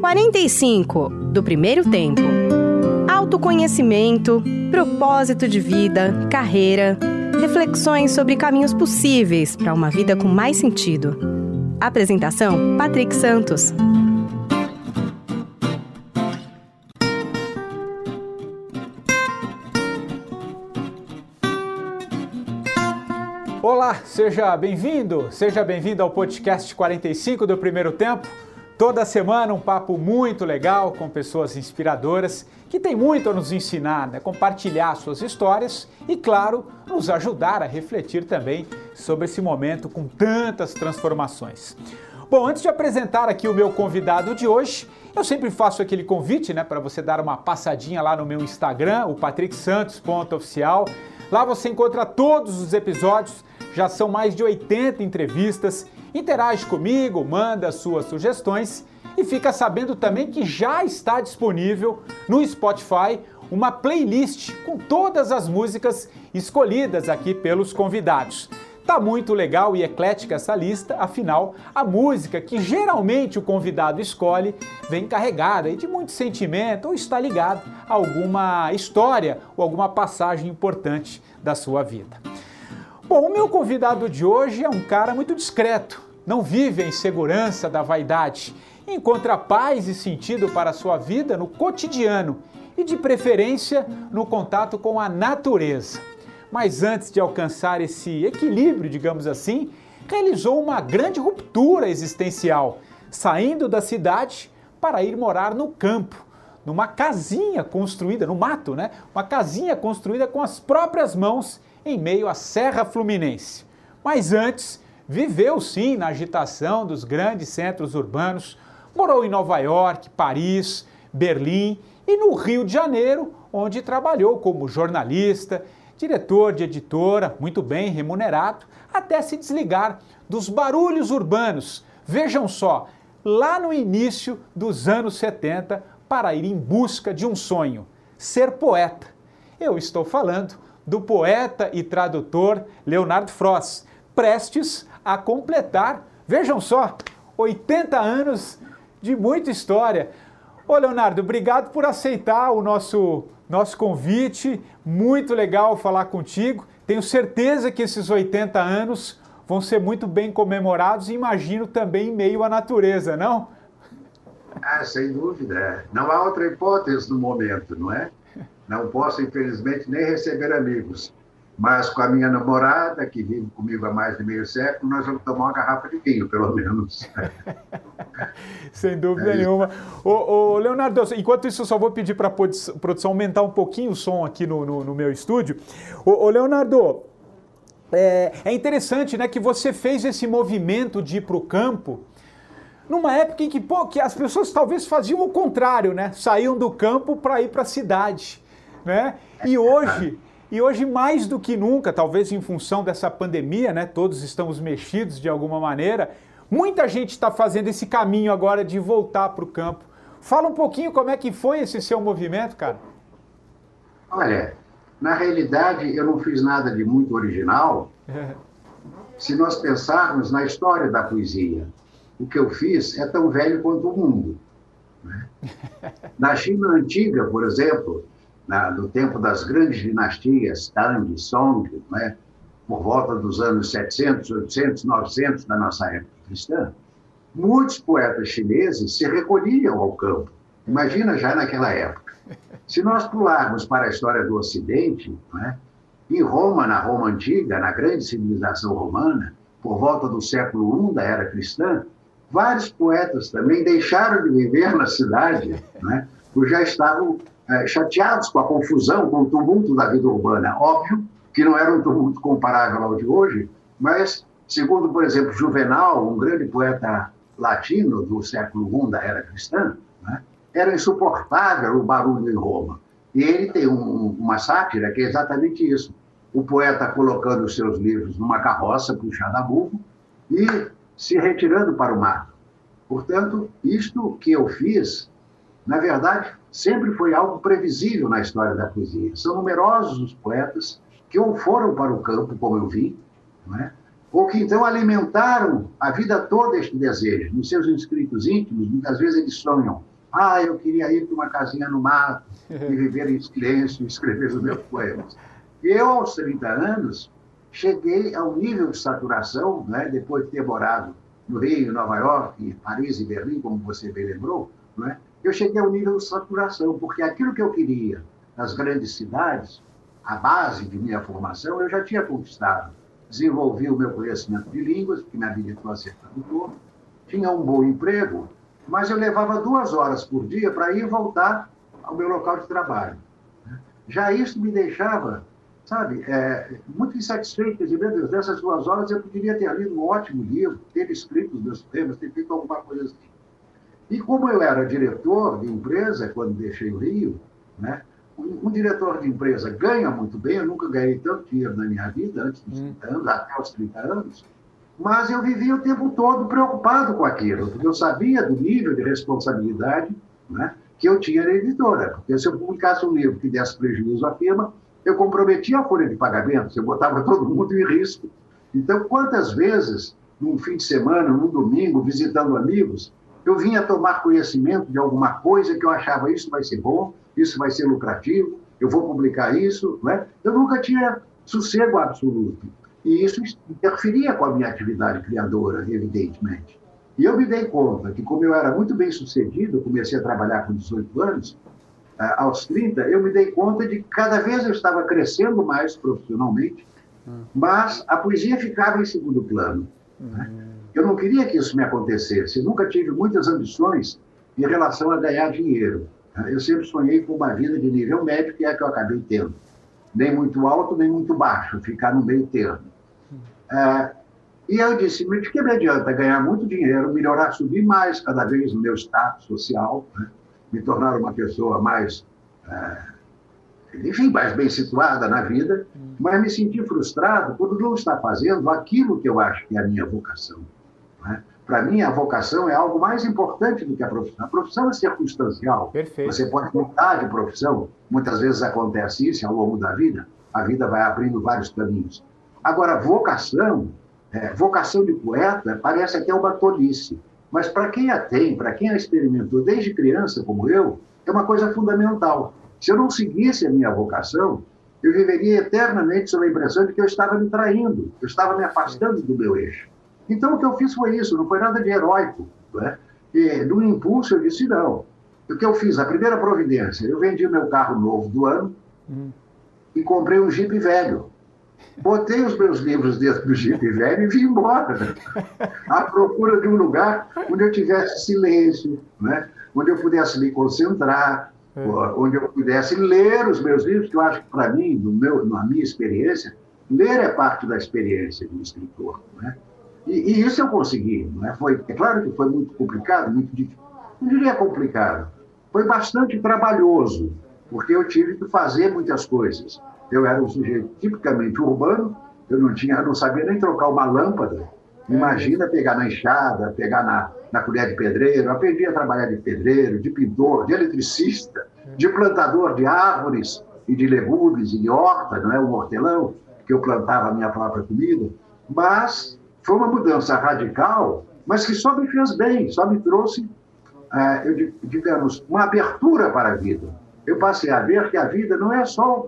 45 do primeiro tempo. Autoconhecimento, propósito de vida, carreira, reflexões sobre caminhos possíveis para uma vida com mais sentido. Apresentação: Patrick Santos. Olá, seja bem-vindo ao podcast 45 do primeiro tempo. Toda semana um papo muito legal com pessoas inspiradoras que têm muito a nos ensinar, compartilhar suas histórias e, claro, nos ajudar a refletir também sobre esse momento com tantas transformações. Bom, antes de apresentar aqui o meu convidado de hoje, eu sempre faço aquele convite para você dar uma passadinha lá no meu Instagram, o patricksantos.oficial. Lá você encontra todos os episódios, já são mais de 80 entrevistas. Interage comigo, manda suas sugestões e fica sabendo também que já está disponível no Spotify uma playlist com todas as músicas escolhidas aqui pelos convidados. Tá muito legal e eclética essa lista, afinal, a música que geralmente o convidado escolhe vem carregada de muito sentimento ou está ligada a alguma história ou alguma passagem importante da sua vida. Bom, o meu convidado de hoje é um cara muito discreto, não vive a insegurança da vaidade, encontra paz e sentido para a sua vida no cotidiano e, de preferência, no contato com a natureza. Mas antes de alcançar esse equilíbrio, digamos assim, realizou uma grande ruptura existencial, saindo da cidade para ir morar no campo, numa casinha construída, no mato, Uma casinha construída com as próprias mãos em meio à Serra Fluminense. Mas antes, viveu sim na agitação dos grandes centros urbanos, morou em Nova York, Paris, Berlim e no Rio de Janeiro, onde trabalhou como jornalista, diretor de editora, muito bem remunerado, até se desligar dos barulhos urbanos. Vejam só, lá no início dos anos 70, para ir em busca de um sonho, ser poeta. Eu estou falando do poeta e tradutor Leonardo Frost, prestes a completar, vejam só, 80 anos de muita história. Ô Leonardo, obrigado por aceitar o nosso convite, muito legal falar contigo. Tenho certeza que esses 80 anos vão ser muito bem comemorados e imagino também em meio à natureza, não? Sem dúvida. Não há outra hipótese no momento, não é? Não posso, infelizmente, nem receber amigos. Mas com a minha namorada, que vive comigo há mais de meio século, nós vamos tomar uma garrafa de vinho, pelo menos. Sem dúvida nenhuma. Ô, Leonardo, enquanto isso, eu só vou pedir para a produção aumentar um pouquinho o som aqui no meu estúdio. Ô, Leonardo, é interessante, que você fez esse movimento de ir para o campo numa época em que as pessoas talvez faziam o contrário, Saíam do campo para ir para a cidade, E hoje, mais do que nunca, talvez em função dessa pandemia, todos estamos mexidos de alguma maneira, muita gente está fazendo esse caminho agora de voltar para o campo. Fala um pouquinho como é que foi esse seu movimento, cara. Olha, na realidade, eu não fiz nada de muito original. Se nós pensarmos na história da poesia, o que eu fiz é tão velho quanto o mundo. Na China antiga, por exemplo, no tempo das grandes dinastias, Tang, Song, por volta dos anos 700, 800, 900 da nossa época cristã, muitos poetas chineses se recolhiam ao campo. Imagina já naquela época. Se nós pularmos para a história do Ocidente, em Roma, na Roma antiga, na grande civilização romana, por volta do século I da era cristã, vários poetas também deixaram de viver na cidade, porque já estavam chateados com a confusão, com o tumulto da vida urbana. Óbvio que não era um tumulto comparável ao de hoje, mas, segundo, por exemplo, Juvenal, um grande poeta latino do século I da era cristã, era insuportável o barulho em Roma. E ele tem uma sátira que é exatamente isso. O poeta colocando os seus livros numa carroça puxada a burro e se retirando para o mato. Portanto, isto que eu fiz, na verdade, sempre foi algo previsível na história da poesia. São numerosos os poetas que ou foram para o campo, como eu vi, ou que então alimentaram a vida toda este desejo. Nos seus escritos íntimos, muitas vezes eles sonham Eu queria ir para uma casinha no mato e viver em silêncio e escrever os meus poemas. E eu, aos 30 anos, cheguei ao nível de saturação, né, depois de ter morado no Rio, Nova York, Paris e Berlim, como você bem lembrou, né, eu cheguei ao nível de saturação, porque aquilo que eu queria nas grandes cidades, a base de minha formação, eu já tinha conquistado. Desenvolvi o meu conhecimento de línguas, que me habilitou a ser tradutor, tinha um bom emprego, mas eu levava 2 horas por dia para ir e voltar ao meu local de trabalho. Já isso me deixava, sabe, muito insatisfeito. Quer dizer, meu Deus, nessas 2 horas eu poderia ter lido um ótimo livro, ter escrito os meus temas, ter feito alguma coisa assim. E como eu era diretor de empresa, quando deixei o Rio, né, um diretor de empresa ganha muito bem, eu nunca ganhei tanto dinheiro na minha vida, antes dos 30 anos, até os 30 anos, mas eu vivia o tempo todo preocupado com aquilo, porque eu sabia do nível de responsabilidade, né, que eu tinha na editora. Porque se eu publicasse um livro que desse prejuízo à firma, eu comprometia a folha de pagamento, eu botava todo mundo em risco. Então, quantas vezes, num fim de semana, num domingo, visitando amigos, eu vinha tomar conhecimento de alguma coisa que eu achava isso vai ser bom, isso vai ser lucrativo, eu vou publicar isso, né? Eu nunca tinha sossego absoluto. E isso interferia com a minha atividade criadora, evidentemente. E eu me dei conta que, como eu era muito bem sucedido, eu comecei a trabalhar com 18 anos, aos 30, eu me dei conta de que cada vez eu estava crescendo mais profissionalmente, mas a poesia ficava em segundo plano. Né? Eu não queria que isso me acontecesse. Eu nunca tive muitas ambições em relação a ganhar dinheiro. Eu sempre sonhei com uma vida de nível médio, que é a que eu acabei tendo. Nem muito alto, nem muito baixo, ficar no meio termo. E eu disse, mas de que me adianta ganhar muito dinheiro, melhorar, subir mais cada vez no meu status social, né? Me tornar uma pessoa mais, enfim, mais bem situada na vida, mas me sentir frustrado por não estar fazendo aquilo que eu acho que é a minha vocação. Né? Para mim, a vocação é algo mais importante do que a profissão. A profissão é circunstancial. Perfeito. Você pode mudar de profissão. Muitas vezes acontece isso ao longo da vida. A vida vai abrindo vários caminhos. Agora, vocação de poeta, parece até uma tolice. Mas para quem a tem, para quem a experimentou desde criança, como eu, é uma coisa fundamental. Se eu não seguisse a minha vocação, eu viveria eternamente sob a impressão de que eu estava me traindo, eu estava me afastando do meu eixo. Então, o que eu fiz foi isso, não foi nada de heróico. Né? E, no impulso, eu disse não. O que eu fiz? A primeira providência, eu vendi o meu carro novo do ano e comprei um Jeep velho. Botei os meus livros dentro do Jeep velho e vim embora. Né? À procura de um lugar onde eu tivesse silêncio, né? Onde eu pudesse me concentrar, onde eu pudesse ler os meus livros, que eu acho que, para mim, na minha experiência, ler é parte da experiência de um escritor. Né? E isso eu consegui. Né? É claro que foi muito complicado, muito difícil. Não diria complicado. Foi bastante trabalhoso, porque eu tive que fazer muitas coisas. Eu era um sujeito tipicamente urbano, eu não sabia nem trocar uma lâmpada. Imagina pegar na enxada, pegar na colher de pedreiro. Eu aprendi a trabalhar de pedreiro, de pintor, de eletricista, de plantador de árvores e de legumes e de horta, não é? O hortelão, que eu plantava a minha própria comida. Mas foi uma mudança radical, mas que só me fez bem, só me trouxe, digamos, uma abertura para a vida. Eu passei a ver que a vida não é só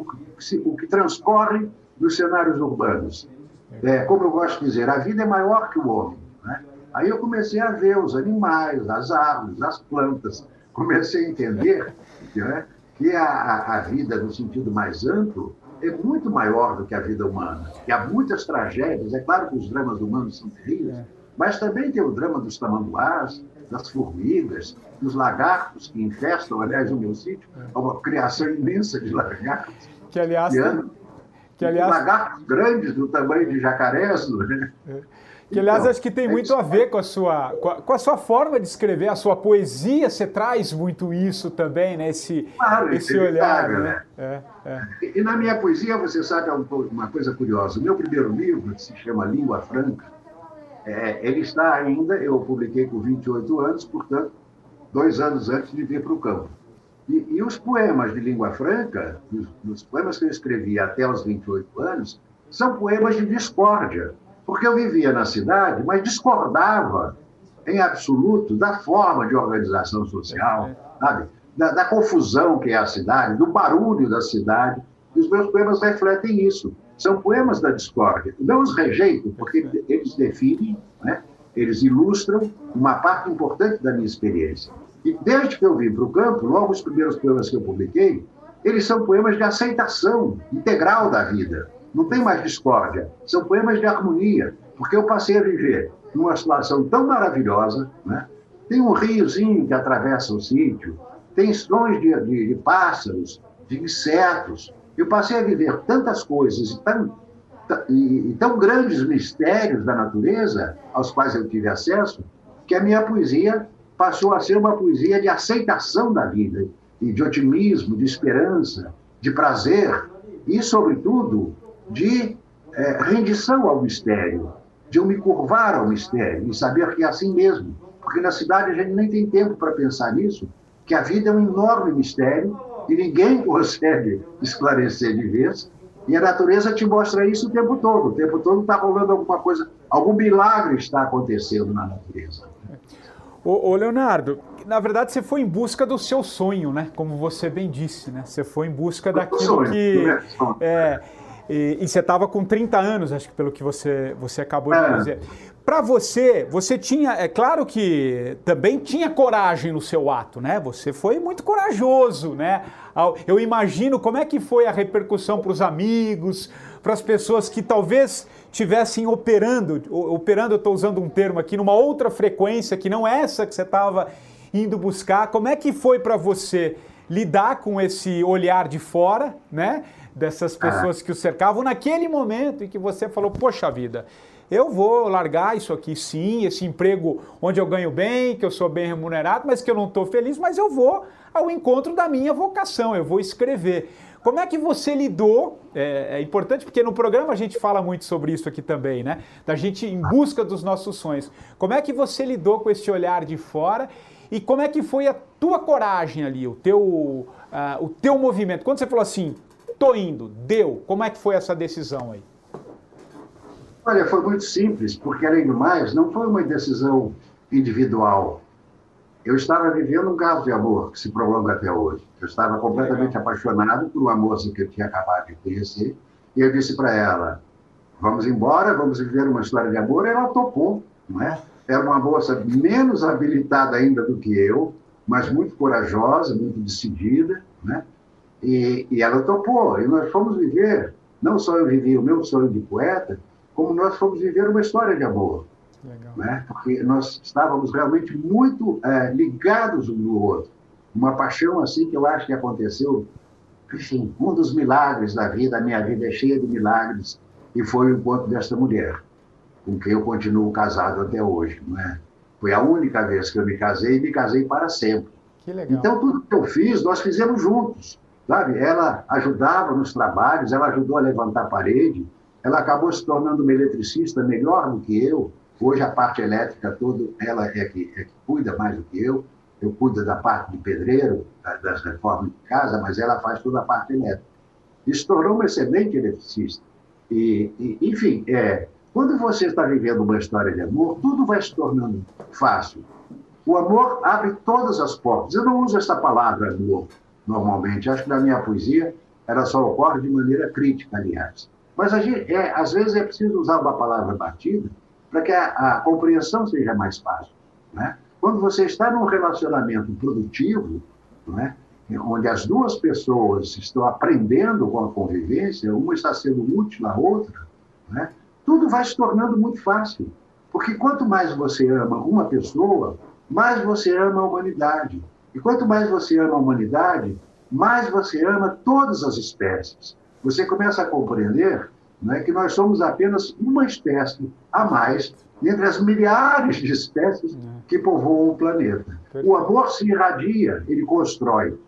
o que transcorre nos cenários urbanos. Como eu gosto de dizer, a vida é maior que o homem. Né? Aí eu comecei a ver os animais, as árvores, as plantas. Comecei a entender, né, que a vida, no sentido mais amplo, é muito maior do que a vida humana. E há muitas tragédias. É claro que os dramas humanos são terríveis, mas também tem o drama dos tamanduás, das formigas, dos lagartos que infestam, aliás, o meu sítio, é uma criação imensa de lagartos. Que, aliás, lagartos grandes do tamanho de jacarés, né? Que, aliás, acho que tem muito a ver com a sua forma de escrever, a sua poesia. Você traz muito isso também, né? Esse olhar. Né? E na minha poesia, você sabe uma coisa curiosa. O meu primeiro livro, que se chama Língua Franca, ele está ainda, eu publiquei com 28 anos, portanto, 2 anos antes de vir para o campo. E os poemas de língua franca, os poemas que eu escrevi até os 28 anos, são poemas de discórdia, porque eu vivia na cidade, mas discordava em absoluto, da forma de organização social, sabe? Da confusão que é a cidade, do barulho da cidade. E os meus poemas refletem isso. São poemas da discórdia. Não os rejeito, porque eles definem, né? Eles ilustram uma parte importante da minha experiência. E desde que eu vim para o campo, logo os primeiros poemas que eu publiquei, eles são poemas de aceitação integral da vida. Não tem mais discórdia. São poemas de harmonia, porque eu passei a viver numa situação tão maravilhosa, né? Tem um riozinho que atravessa o sítio, tem sons de pássaros, de insetos. Eu passei a viver tantas coisas e tão grandes mistérios da natureza, aos quais eu tive acesso, que a minha poesia passou a ser uma poesia de aceitação da vida, e de otimismo, de esperança, de prazer e, sobretudo, de rendição ao mistério, de eu me curvar ao mistério e saber que é assim mesmo. Porque na cidade a gente nem tem tempo para pensar nisso, que a vida é um enorme mistério e ninguém consegue esclarecer de vez. E a natureza te mostra isso o tempo todo. O tempo todo está rolando alguma coisa, algum milagre está acontecendo na natureza. Ô Leonardo, na verdade você foi em busca do seu sonho, né? Como você bem disse, né? Você foi em busca daquilo que... E você estava com 30 anos, acho que pelo que você acabou de dizer. Para você tinha... É claro que também tinha coragem no seu ato, né? Você foi muito corajoso, né? Eu imagino como é que foi a repercussão para os amigos, para as pessoas que talvez estivessem operando, eu estou usando um termo aqui, numa outra frequência que não é essa que você estava indo buscar. Como é que foi para você lidar com esse olhar de fora, né? Dessas pessoas que o cercavam, naquele momento em que você falou, poxa vida, eu vou largar isso aqui sim, esse emprego onde eu ganho bem, que eu sou bem remunerado, mas que eu não estou feliz, mas eu vou ao encontro da minha vocação, eu vou escrever. Como é que você lidou? É importante porque no programa a gente fala muito sobre isso aqui também, né? Da gente em busca dos nossos sonhos. Como é que você lidou com esse olhar de fora e como é que foi a tua coragem ali, o teu movimento? Quando você falou assim, tô indo, deu, como é que foi essa decisão aí? Olha, foi muito simples, porque além do mais, não foi uma decisão individual. Eu estava vivendo um caso de amor que se prolonga até hoje. Eu estava completamente apaixonado por uma moça que eu tinha acabado de conhecer, e eu disse para ela, vamos embora, vamos viver uma história de amor, e ela topou, não é? Era uma moça menos habilitada ainda do que eu, mas muito corajosa, muito decidida, né? E ela topou, e nós fomos viver, não só eu vivi o meu sonho de poeta, como nós fomos viver uma história de amor. Legal. Né? Porque nós estávamos realmente muito ligados um no outro. Uma paixão assim que eu acho que aconteceu, enfim, um dos milagres da vida, a minha vida é cheia de milagres, e foi o encontro desta mulher, com quem eu continuo casado até hoje. Não é? Foi a única vez que eu me casei, e me casei para sempre. Que legal. Então, tudo que eu fiz, nós fizemos juntos. Sabe? Ela ajudava nos trabalhos, ela ajudou a levantar a parede, ela acabou se tornando uma eletricista melhor do que eu. Hoje a parte elétrica toda, ela é que cuida mais do que eu. Eu cuido da parte de pedreiro, das reformas de casa, mas ela faz toda a parte elétrica. E se tornou uma excelente eletricista. Enfim, quando você está vivendo uma história de amor, tudo vai se tornando fácil. O amor abre todas as portas. Eu não uso essa palavra amor normalmente. Acho que na minha poesia ela só ocorre de maneira crítica, aliás. Mas às vezes é preciso usar uma palavra batida para que a compreensão seja mais fácil. Né? Quando você está num relacionamento produtivo, né, onde as duas pessoas estão aprendendo com a convivência, uma está sendo útil à outra, né, tudo vai se tornando muito fácil. Porque quanto mais você ama uma pessoa, mais você ama a humanidade. E quanto mais você ama a humanidade, mais você ama todas as espécies. Você começa a compreender, né, que nós somos apenas uma espécie a mais entre as milhares de espécies que povoam o planeta. O amor se irradia, ele constrói.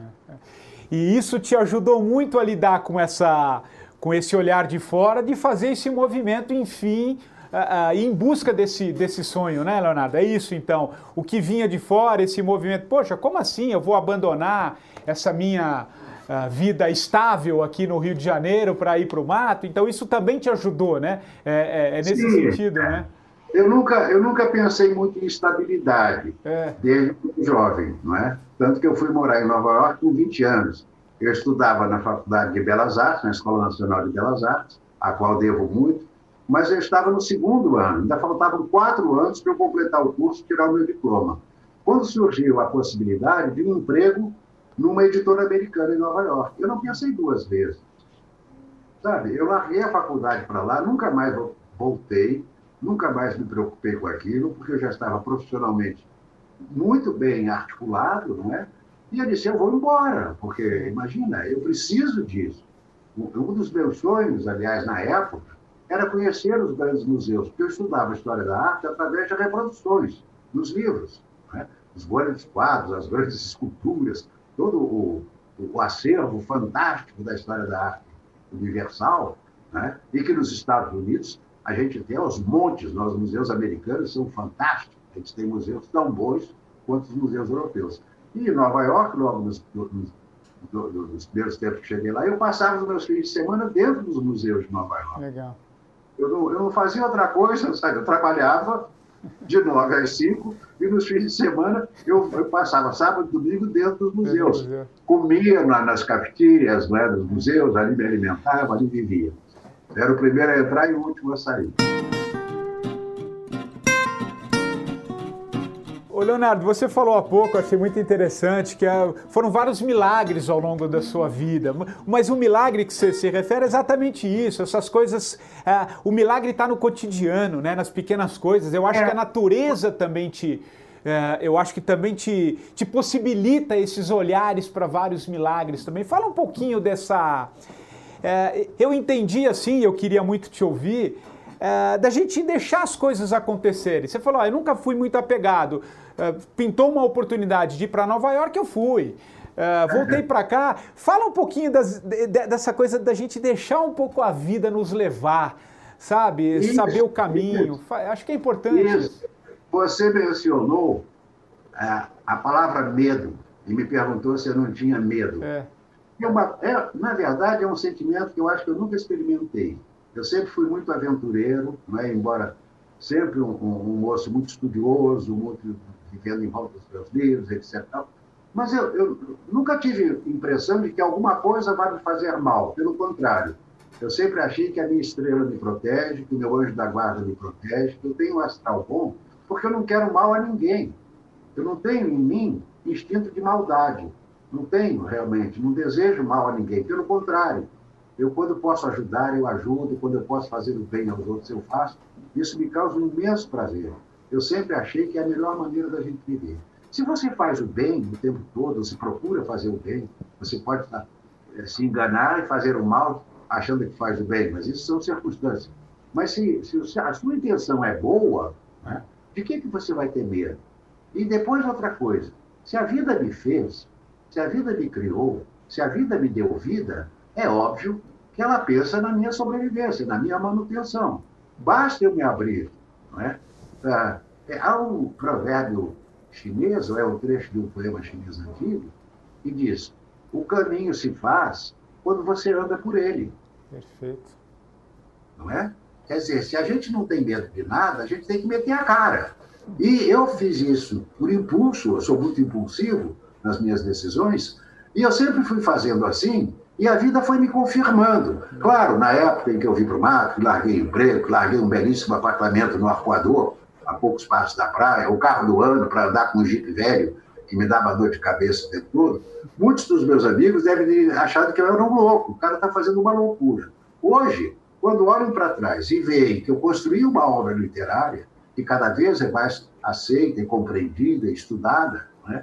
E isso te ajudou muito a lidar com esse olhar de fora, de fazer esse movimento, enfim, em busca desse sonho, né, Leonardo? É isso, então. O que vinha de fora, esse movimento, poxa, como assim eu vou abandonar essa minha vida estável aqui no Rio de Janeiro para ir para o mato? Então isso também te ajudou, né? Nesse sentido, né? Eu nunca pensei muito em estabilidade, desde muito jovem, não é? Tanto que eu fui morar em Nova York com 20 anos. Eu estudava na Faculdade de Belas Artes, na Escola Nacional de Belas Artes, a qual devo muito, mas eu estava no segundo ano, ainda faltavam 4 anos para eu completar o curso e tirar o meu diploma. Quando surgiu a possibilidade de um emprego numa editora americana em Nova York, eu não pensei 2 vezes. Sabe, eu larguei a faculdade para lá, nunca mais voltei, nunca mais me preocupei com aquilo, porque eu já estava profissionalmente muito bem articulado, não é? E eu disse, eu vou embora, porque, imagina, eu preciso disso. Um dos meus sonhos, aliás, na época, era conhecer os grandes museus, porque eu estudava a história da arte através de reproduções, nos livros, não é? Os grandes quadros, as grandes esculturas, todo o acervo fantástico da história da arte universal, né? E que nos Estados Unidos a gente tem aos montes, os museus americanos são fantásticos, a gente tem museus tão bons quanto os museus europeus. E em Nova York, logo nos primeiros tempos que cheguei lá, eu passava os meus fins de semana dentro dos museus de Nova York. Legal. Eu não fazia outra coisa, sabe? Eu trabalhava de 9 às 5 e nos fins de semana eu passava sábado e domingo dentro dos museus. Comia nas cafeterias, né, dos museus, ali me alimentava, ali vivia. Era o primeiro a entrar e o último a sair. Ô Leonardo, você falou há pouco, achei muito interessante, que foram vários milagres ao longo da sua vida, mas o milagre que você se refere é exatamente isso, essas coisas, o milagre está no cotidiano, né, nas pequenas coisas. Eu acho que a natureza também te possibilita esses olhares para vários milagres também. Fala um pouquinho dessa... eu entendi assim, eu queria muito te ouvir, da gente deixar as coisas acontecerem. Você falou, eu nunca fui muito apegado. Pintou uma oportunidade de ir para Nova York, eu fui. Voltei para cá. Fala um pouquinho dessa coisa da gente deixar um pouco a vida nos levar, sabe? Isso, saber o caminho. Isso. Acho que é importante. Isso. Você mencionou a palavra medo e me perguntou se eu não tinha medo. Na verdade, é um sentimento que eu acho que eu nunca experimentei. Eu sempre fui muito aventureiro, né? Embora sempre um moço muito estudioso, muito vivendo em volta dos meus livros, etc. Mas eu nunca tive impressão de que alguma coisa vai me fazer mal. Pelo contrário, eu sempre achei que a minha estrela me protege, que o meu anjo da guarda me protege, que eu tenho um astral bom, porque eu não quero mal a ninguém. Eu não tenho em mim instinto de maldade. Não tenho, realmente. Não desejo mal a ninguém. Pelo contrário. Eu, quando posso ajudar, eu ajudo. Quando eu posso fazer o bem aos outros, eu faço. Isso me causa um imenso prazer. Eu sempre achei que é a melhor maneira da gente viver. Se você faz o bem o tempo todo, se procura fazer o bem, você pode se enganar e fazer o mal achando que faz o bem, mas isso são circunstâncias. Mas se a sua intenção é boa, né, de que você vai ter medo? E depois outra coisa, se a vida me fez, se a vida me criou, se a vida me deu vida, é óbvio que ela pensa na minha sobrevivência, na minha manutenção. Basta eu me abrir. Não é? Há um provérbio chinês, ou é um trecho de um poema chinês antigo, que diz, o caminho se faz quando você anda por ele. Perfeito. Não é? Quer dizer, se a gente não tem medo de nada, a gente tem que meter a cara. E eu fiz isso por impulso, eu sou muito impulsivo nas minhas decisões, e eu sempre fui fazendo assim, e a vida foi me confirmando. Claro, na época em que eu vim para o mato, larguei emprego, larguei um belíssimo apartamento no Arcoador, a poucos passos da praia, o carro do ano para andar com um jipe velho, que me dava dor de cabeça o tempo todo, muitos dos meus amigos devem ter achado que eu era um louco, o cara está fazendo uma loucura. Hoje, quando olham para trás e veem que eu construí uma obra literária, que cada vez é mais aceita, compreendida, estudada, né?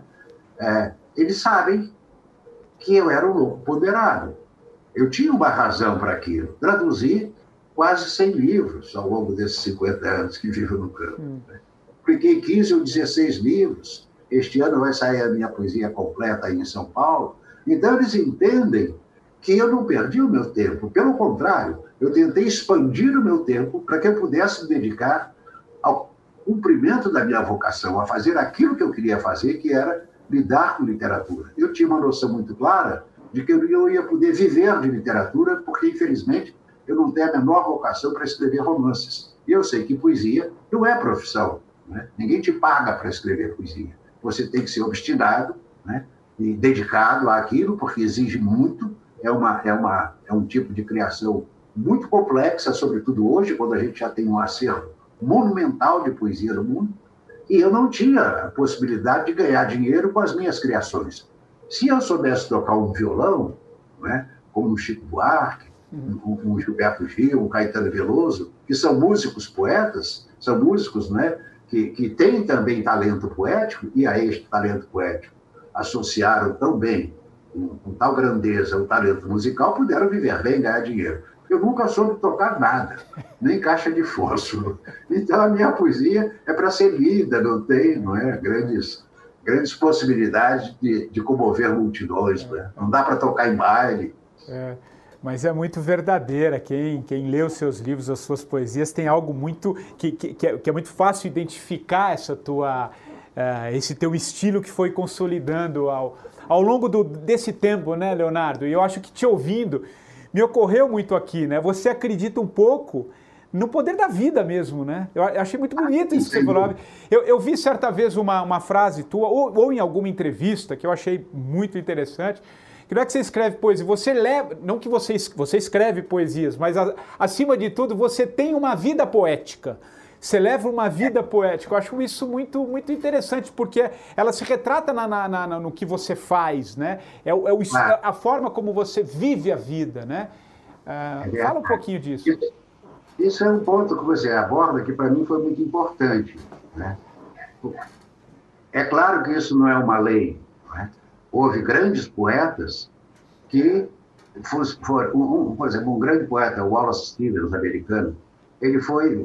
Eles sabem que eu era um louco ponderado. Eu tinha uma razão para aquilo. Traduzi quase 100 livros ao longo desses 50 anos que vivo no campo. Publiquei 15 ou 16 livros. Este ano vai sair a minha poesia completa aí em São Paulo. Então, eles entendem que eu não perdi o meu tempo. Pelo contrário, eu tentei expandir o meu tempo para que eu pudesse me dedicar ao cumprimento da minha vocação, a fazer aquilo que eu queria fazer, que era lidar com literatura. Eu tinha uma noção muito clara de que eu ia poder viver de literatura, porque, infelizmente, eu não tenho a menor vocação para escrever romances. E eu sei que poesia não é profissão, né? Ninguém te paga para escrever poesia. Você tem que ser obstinado, né? E dedicado àquilo, porque exige muito. É um tipo de criação muito complexa, sobretudo hoje, quando a gente já tem um acervo monumental de poesia no mundo. E eu não tinha a possibilidade de ganhar dinheiro com as minhas criações. Se eu soubesse tocar um violão, né, como o Chico Buarque, um Gilberto Gil, um Caetano Veloso, que são músicos poetas, são músicos, né, que têm também talento poético, e a este talento poético associaram tão bem, com tal grandeza, o talento musical, puderam viver bem, ganhar dinheiro. Eu nunca soube tocar nada, nem caixa de fósforo. Então, a minha poesia é para ser lida, não é? Grandes possibilidades de comover multidões. Né? Não dá para tocar em baile. Mas é muito verdadeira. Quem lê os seus livros, as suas poesias, tem algo muito que é muito fácil identificar esse teu estilo que foi consolidando ao longo desse tempo, né, Leonardo? E eu acho que te ouvindo, me ocorreu muito aqui, né? Você acredita um pouco no poder da vida mesmo, né? Eu achei muito bonito isso que você falou. Eu vi certa vez uma frase tua, ou em alguma entrevista, que eu achei muito interessante, que não é que você escreve poesia, você leva, não que você escreve poesias, mas acima de tudo, você tem uma vida poética. Você leva uma vida poética. Eu acho isso muito, muito interessante, porque ela se retrata no que você faz, né? A forma como você vive a vida, né? Fala um pouquinho disso. Isso é um ponto que você aborda que para mim foi muito importante, né? É claro que isso não é uma lei, né? Houve grandes poetas que por exemplo, um grande poeta, Wallace Stevens, americano, ele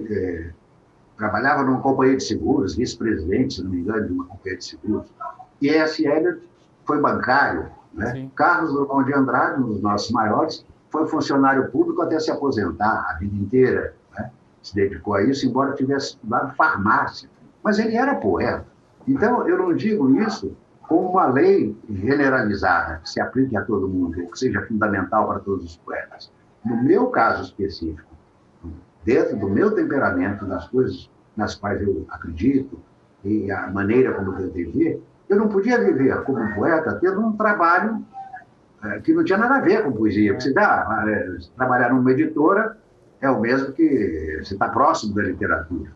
trabalhava numa companhia de seguros, vice-presidente, se não me engano, de uma companhia de seguros. E S. Eliot foi bancário, né? Sim. Carlos Drummond de Andrade, um dos nossos maiores, foi funcionário público até se aposentar a vida inteira, né? Se dedicou a isso, embora tivesse estudado farmácia. Mas ele era poeta. Então, eu não digo isso como uma lei generalizada, que se aplique a todo mundo, ou que seja fundamental para todos os poetas. No meu caso específico, dentro do meu temperamento, das coisas nas quais eu acredito e a maneira como eu tentei ver, eu não podia viver como um poeta tendo um trabalho que não tinha nada a ver com poesia. Porque trabalhar numa editora é o mesmo que você está próximo da literatura.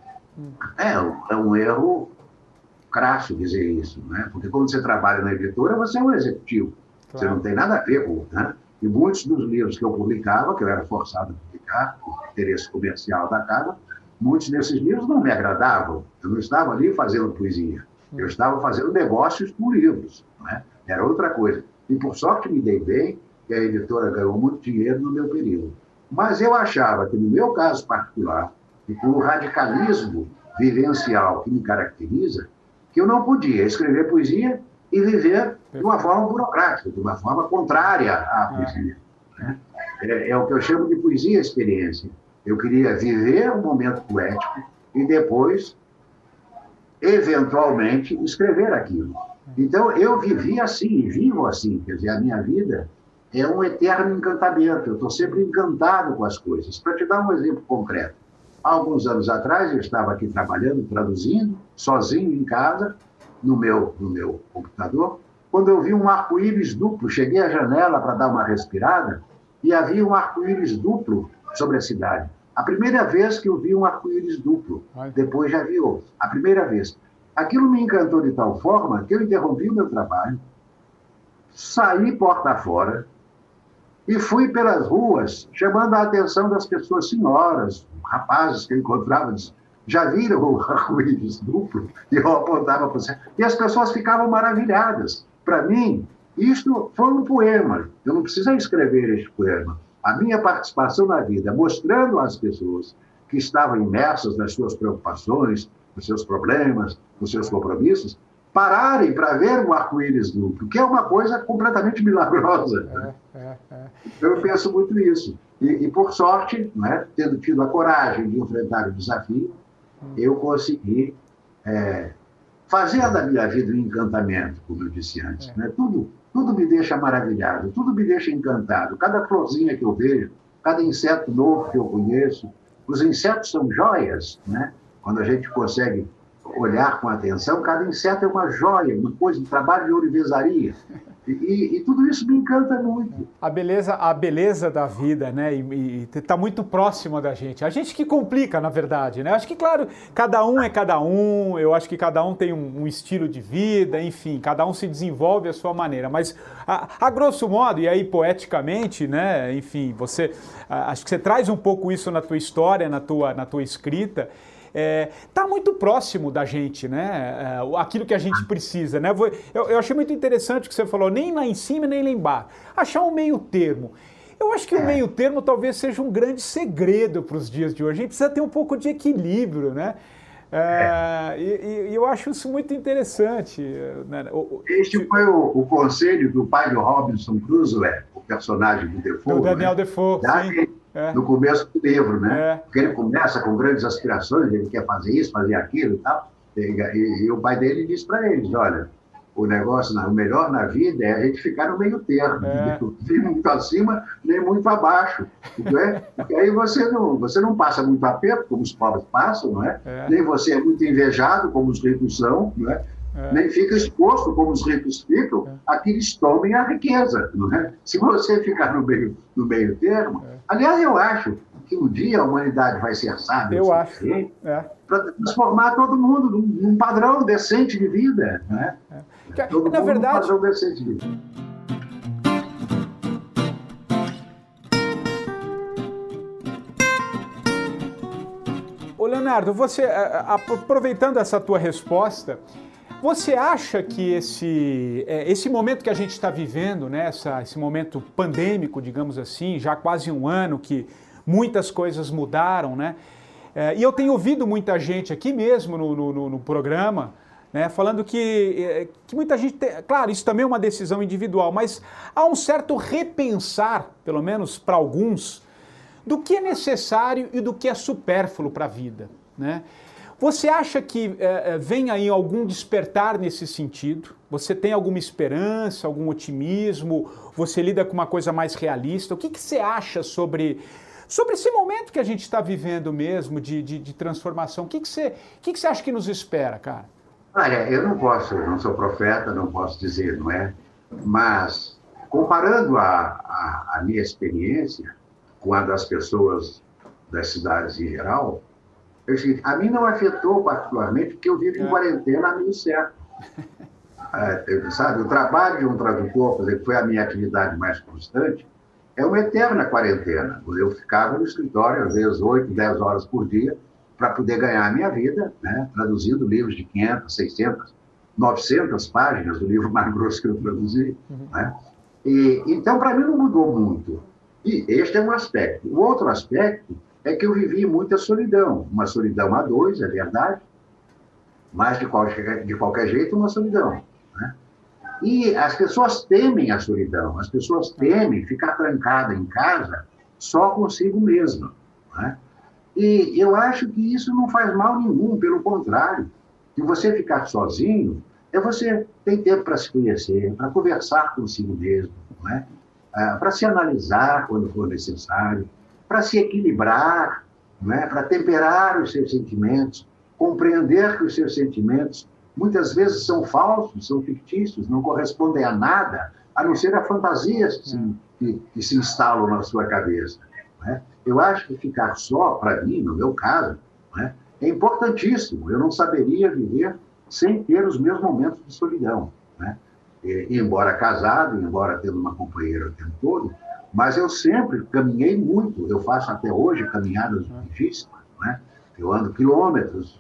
É um erro crasso dizer isso, né? Porque quando você trabalha na editora, você é um executivo. Claro. Você não tem nada a ver com... Né? E muitos dos livros que eu publicava, que eu era forçado a publicar, por interesse comercial da casa, muitos desses livros não me agradavam. Eu não estava ali fazendo poesia. Eu estava fazendo negócios com livros, né? Era outra coisa. E, por sorte, me dei bem, que a editora ganhou muito dinheiro no meu período. Mas eu achava que, no meu caso particular, e com o radicalismo vivencial que me caracteriza, que eu não podia escrever poesia e viver de uma forma burocrática, de uma forma contrária à poesia. Né? É o que eu chamo de poesia-experiência. Eu queria viver um momento poético e depois, eventualmente, escrever aquilo. Então, eu vivi assim, vivo assim. Quer dizer, a minha vida é um eterno encantamento. Eu estou sempre encantado com as coisas. Para te dar um exemplo concreto. Há alguns anos atrás, eu estava aqui trabalhando, traduzindo, sozinho em casa, no meu computador, quando eu vi um arco-íris duplo. Cheguei à janela para dar uma respirada e havia um arco-íris duplo sobre a cidade. A primeira vez que eu vi um arco-íris duplo, depois já vi outro. A primeira vez. Aquilo me encantou de tal forma que eu interrompi o meu trabalho, saí porta fora e fui pelas ruas chamando a atenção das pessoas, senhoras, rapazes que eu encontrava, já viram o arco-íris duplo? E eu apontava para você. E as pessoas ficavam maravilhadas. Para mim, isto foi um poema. Eu não precisei escrever este poema. A minha participação na vida, mostrando às pessoas que estavam imersas nas suas preocupações, nos seus problemas, nos seus compromissos, pararem para ver um arco-íris duplo, que é uma coisa completamente milagrosa. Eu penso muito nisso. E por sorte, né, tendo tido a coragem de enfrentar o desafio, eu consegui fazer da minha vida um encantamento, como eu disse antes. Né? Tudo me deixa maravilhado, tudo me deixa encantado. Cada florzinha que eu vejo, cada inseto novo que eu conheço, Os insetos são joias, né? Quando a gente consegue olhar com atenção, cada inseto é uma joia, uma coisa, um trabalho de ourivesaria. E tudo isso me encanta muito. A beleza da vida, né? E tá muito próxima da gente. A gente que complica, na verdade, né? Acho que, claro, cada um é cada um, eu acho que cada um tem um estilo de vida, enfim, cada um se desenvolve à sua maneira. Mas, a grosso modo, e aí poeticamente, né? Enfim, acho que você traz um pouco isso na tua história, na tua escrita. Tá muito próximo da gente, né? Aquilo que a gente precisa, né? Eu achei muito interessante o que você falou, nem lá em cima, nem lá embaixo. Achar um meio termo. Eu acho que o meio termo talvez seja um grande segredo para os dias de hoje. A gente precisa ter um pouco de equilíbrio, né? E eu acho isso muito interessante. Né? Este foi o conselho do pai do Robinson Crusoe, o personagem do Defoe. Do Daniel Defoe, sim. No começo do livro, né? Porque ele começa com grandes aspirações, ele quer fazer isso, fazer aquilo e tal. E o pai dele diz para eles, olha, o melhor na vida é a gente ficar no meio termo, nem muito acima, nem muito abaixo. Porque aí você não passa muito aperto, como os pobres passam, não é? Nem você é muito invejado, como os ricos são, não é? Nem fica exposto, como os ricos ficam, a que eles tomem a riqueza. Não é? Se você ficar no meio termo... Aliás, eu acho que um dia a humanidade vai ser sábia para transformar todo mundo num padrão decente de vida. Né? Todo mundo num padrão decente de vida. Ô Leonardo, você, aproveitando essa tua resposta, você acha que esse momento que a gente está vivendo, né, esse momento pandêmico, digamos assim, já quase um ano que muitas coisas mudaram, né? E eu tenho ouvido muita gente aqui mesmo no programa, né, falando que muita gente claro, isso também é uma decisão individual, mas há um certo repensar, pelo menos para alguns, do que é necessário e do que é supérfluo para a vida, né? Você acha que vem aí algum despertar nesse sentido? Você tem alguma esperança, algum otimismo? Você lida com uma coisa mais realista? O que você acha sobre esse momento que a gente está vivendo mesmo de transformação? O que você acha que nos espera, cara? Olha, eu não sou profeta, não posso dizer, não é? Mas, comparando a minha experiência com a das pessoas das cidades em geral, a mim não afetou particularmente, porque eu vivo em quarentena há meio século. Sabe, o trabalho de um tradutor, por exemplo, que foi a minha atividade mais constante, é uma eterna quarentena. Eu ficava no escritório, às vezes, 8, 10 horas por dia, para poder ganhar a minha vida, né, traduzindo livros de 500, 600, 900 páginas, do livro mais grosso que eu traduzi. Né? Então, para mim, não mudou muito. E este é um aspecto. O outro aspecto é que eu vivi muita solidão. Uma solidão a dois, é verdade, mas de qualquer jeito uma solidão. Né? E as pessoas temem a solidão, as pessoas temem ficar trancada em casa só consigo mesma. Né? E eu acho que isso não faz mal nenhum, pelo contrário. Se você ficar sozinho, você tem tempo para se conhecer, para conversar consigo mesmo, né? Para se analisar quando for necessário, para se equilibrar, né? Para temperar os seus sentimentos, compreender que os seus sentimentos muitas vezes são falsos, são fictícios, não correspondem a nada, a não ser a fantasias que se instalam na sua cabeça. Né? Eu acho que ficar só, para mim, no meu caso, né, é importantíssimo. Eu não saberia viver sem ter os meus momentos de solidão. Né? Embora casado, embora tendo uma companheira o tempo todo, mas eu sempre caminhei muito. Eu faço até hoje caminhadas longíssimas. Né? Eu ando quilômetros.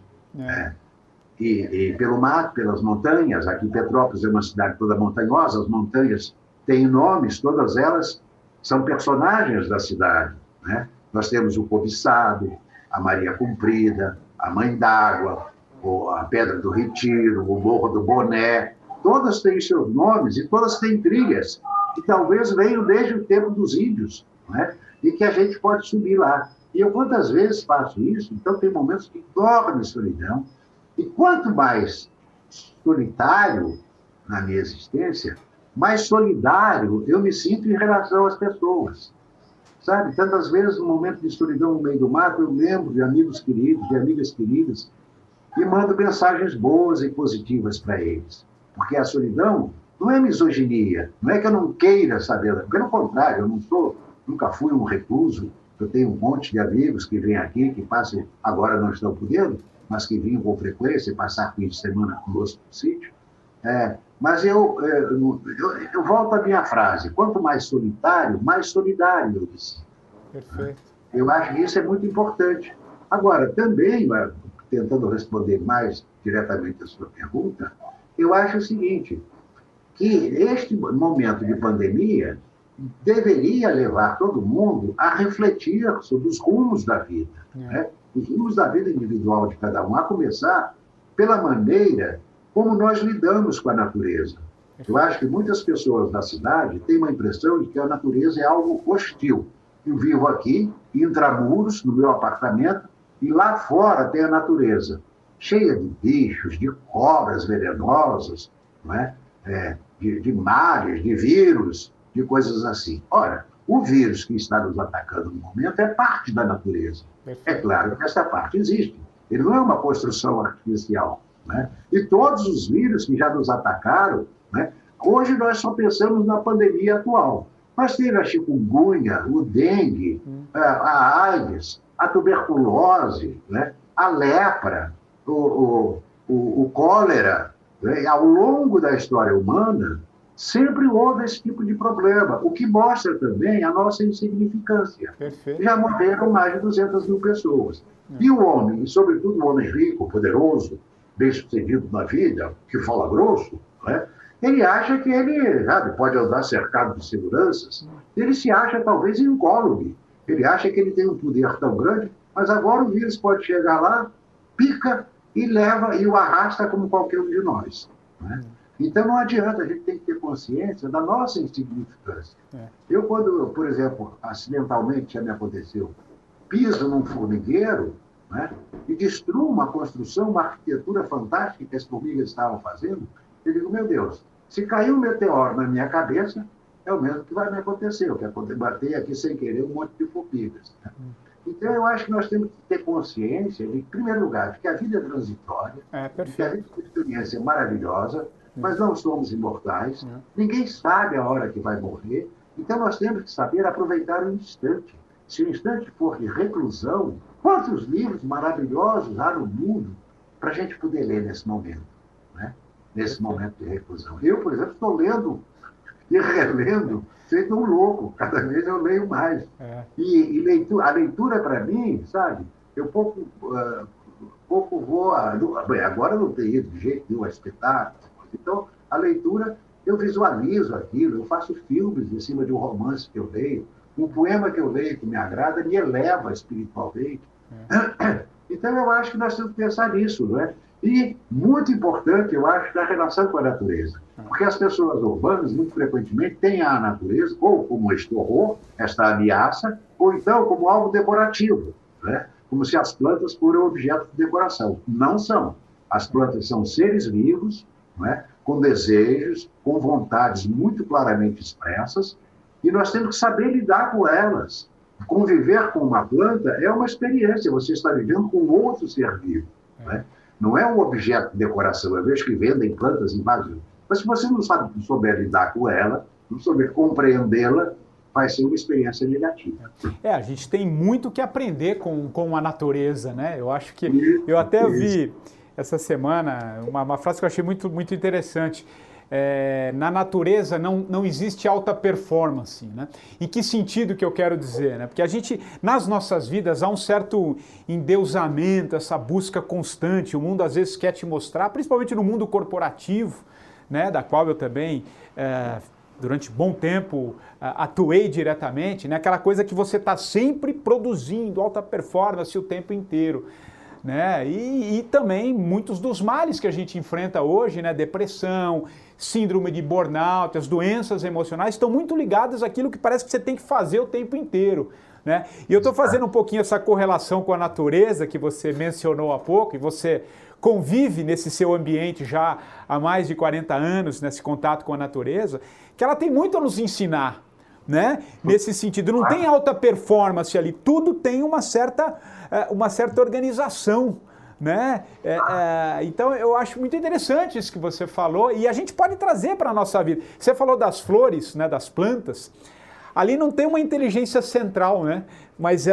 E pelo mato, pelas montanhas. Aqui Petrópolis é uma cidade toda montanhosa. As montanhas têm nomes, todas elas são personagens da cidade. Né? Nós temos o Cobiçado, a Maria Comprida, a Mãe d'Água, a Pedra do Retiro, o Morro do Boné. Todas têm seus nomes e todas têm trilhas que talvez venham desde o tempo dos índios, né? E que a gente pode subir lá. E eu quantas vezes faço isso, então tem momentos que dorme de solidão. E quanto mais solitário na minha existência, mais solidário eu me sinto em relação às pessoas. sabe? Tantas vezes, no momento de solidão no meio do mato, eu lembro de amigos queridos, de amigas queridas, e mando mensagens boas e positivas para eles. Porque a solidão não é misoginia, não é que eu não queira saber, pelo contrário, eu nunca fui um recluso, eu tenho um monte de amigos que vêm aqui, que passam, agora não estão podendo, mas que vinham com frequência, passar fim de semana conosco no sítio. Mas eu volto à minha frase, quanto mais solitário, mais solidário eu me sinto. Perfeito. Eu acho que isso é muito importante. Agora, também, tentando responder mais diretamente a sua pergunta, eu acho o seguinte, que este momento de pandemia deveria levar todo mundo a refletir sobre os rumos da vida, né? Os rumos da vida individual de cada um, a começar pela maneira como nós lidamos com a natureza. Eu acho que muitas pessoas da cidade têm uma impressão de que a natureza é algo hostil. Eu vivo aqui, intramuros, no meu apartamento, e lá fora tem a natureza, cheia de bichos, de cobras venenosas, não é? De males, de vírus, de coisas assim. Ora, o vírus que está nos atacando no momento é parte da natureza. É claro que essa parte existe. Ele não é uma construção artificial, né? E todos os vírus que já nos atacaram, né? Hoje nós só pensamos na pandemia atual. Mas teve a chikungunya, o dengue, a AIDS, a tuberculose, né? A lepra, o cólera, né? Ao longo da história humana, sempre houve esse tipo de problema, o que mostra também a nossa insignificância. Perfeito. Já morreram mais de 200 mil pessoas. E o homem, e sobretudo o homem rico, poderoso, bem-sucedido na vida, que fala grosso, né? Ele acha que ele, sabe, pode andar cercado de seguranças, ele se acha talvez incólume, ele acha que ele tem um poder tão grande, mas agora o vírus pode chegar lá, pica e leva e o arrasta como qualquer um de nós, né? Então não adianta, a gente tem que ter consciência da nossa insignificância. Eu, quando, por exemplo, acidentalmente já me aconteceu, piso num formigueiro, né, e destruo uma construção, uma arquitetura fantástica que as formigas estavam fazendo, eu digo, meu Deus, se cair um meteoro na minha cabeça, é o mesmo que vai me acontecer, eu quero bater aqui sem querer um monte de formigas, né? Então eu acho que nós temos que ter consciência, em primeiro lugar, de que a vida é transitória, de que a vida é uma experiência maravilhosa, mas não somos imortais, ninguém sabe a hora que vai morrer, então nós temos que saber aproveitar o instante. Se o instante for de reclusão, quantos livros maravilhosos há no mundo para a gente poder ler nesse momento, né? Nesse momento de reclusão. Eu, por exemplo, estou lendo e relendo, feito um louco, cada vez eu leio mais. E a leitura para mim, sabe, eu pouco vou, agora não tenho ido de jeito nenhum a espetáculo. Então, a leitura, eu visualizo aquilo, eu faço filmes em cima de um romance que eu leio, um poema que eu leio que me agrada, me eleva espiritualmente. Então, eu acho que nós temos que pensar nisso, não é? E, muito importante, eu acho, da relação com a natureza. Porque as pessoas urbanas, muito frequentemente, têm a natureza ou como este horror, esta ameaça, ou então como algo decorativo, né? Como se as plantas fossem objeto de decoração. Não são. As plantas são seres vivos, não é? Com desejos, com vontades muito claramente expressas, e nós temos que saber lidar com elas. Conviver com uma planta é uma experiência, você está vivendo com outro ser vivo, né? Não é um objeto de decoração. Eu vejo que vendem plantas em vários. Mas se você não souber lidar com ela, não souber compreendê-la, vai ser uma experiência negativa. A gente tem muito que aprender com a natureza, né? Eu acho que eu até vi essa semana uma frase que eu achei muito, muito interessante. Na natureza não existe alta performance, né? Em que sentido que eu quero dizer, né? Porque a gente, nas nossas vidas, há um certo endeusamento, essa busca constante, o mundo às vezes quer te mostrar, principalmente no mundo corporativo, né? Da qual eu também, durante bom tempo, atuei diretamente, né? Aquela coisa que você está sempre produzindo alta performance o tempo inteiro, né? E também muitos dos males que a gente enfrenta hoje, né? Depressão, síndrome de burnout, as doenças emocionais estão muito ligadas àquilo que parece que você tem que fazer o tempo inteiro, né? E eu estou fazendo um pouquinho essa correlação com a natureza que você mencionou há pouco, e você convive nesse seu ambiente já há mais de 40 anos, nesse contato com a natureza, que ela tem muito a nos ensinar. né? Nesse sentido, não tem alta performance ali, tudo tem uma certa organização, né? Então eu acho muito interessante isso que você falou e a gente pode trazer para a nossa vida. Você falou das flores, né, das plantas, ali não tem uma inteligência central, né? Mas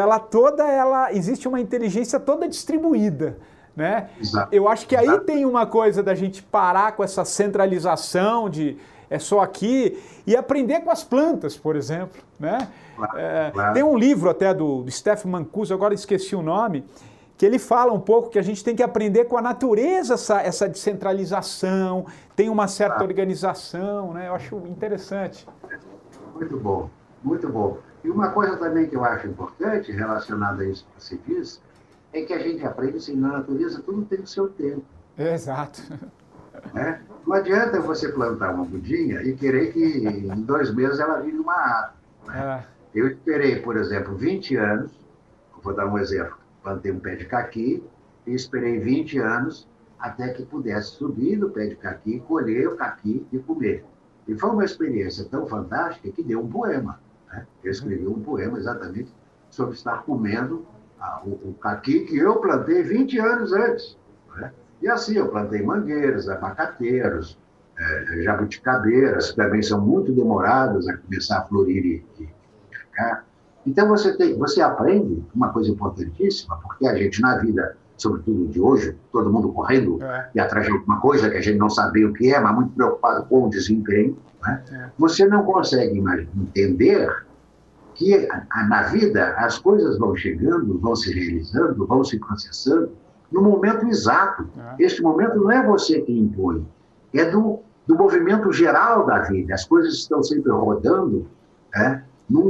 existe uma inteligência toda distribuída, né? Exato. Eu acho que aí Exato. tem uma coisa da gente parar com essa centralização de é só aqui e aprender com as plantas, por exemplo, né? Claro. Tem um livro até do Stephen Mancuso, agora esqueci o nome, que ele fala um pouco que a gente tem que aprender com a natureza essa descentralização, tem uma certa organização, né? Eu acho interessante. Muito bom, muito bom. E uma coisa também que eu acho importante relacionada a isso que você disse, é que a gente aprende assim, na natureza tudo tem o seu tempo. Exato. Né? Não adianta você plantar uma mudinha e querer que em 2 meses ela vire uma árvore. Né? Eu esperei, por exemplo, 20 anos, vou dar um exemplo, plantei um pé de caqui e esperei 20 anos até que pudesse subir no pé de caqui, colher o caqui e comer. E foi uma experiência tão fantástica que deu um poema. Né? Eu escrevi um poema exatamente sobre estar comendo o caqui que eu plantei 20 anos antes. Né? E assim, eu plantei mangueiras, abacateiros, jabuticabeiras, que também são muito demoradas a começar a florir e ficar. Então, você aprende uma coisa importantíssima, porque a gente, na vida, sobretudo de hoje, todo mundo correndo e atrás de alguma coisa que a gente não sabe o que é, mas muito preocupado com o desempenho, né? Você não consegue entender que na vida as coisas vão chegando, vão se realizando, vão se processando no momento exato. Este momento não é você que impõe, é do movimento geral da vida. As coisas estão sempre rodando, né?